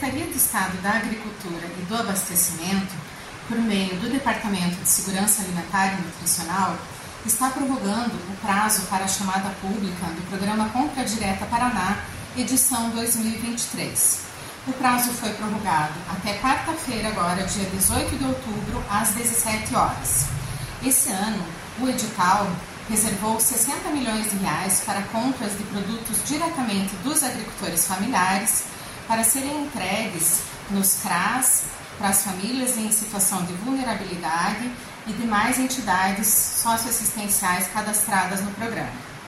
Secretaria de Estado da Agricultura e do Abastecimento, por meio do Departamento de Segurança Alimentar e Nutricional, está prorrogando o prazo para a chamada pública do Programa Compra Direta Paraná, edição 2023. O prazo foi prorrogado até quarta-feira, agora, dia 18 de outubro, às 17 horas. Esse ano, o edital reservou 60 milhões de reais para compras de produtos diretamente dos agricultores familiares para serem entregues nos CRAS para as famílias em situação de vulnerabilidade e demais entidades socioassistenciais cadastradas no programa.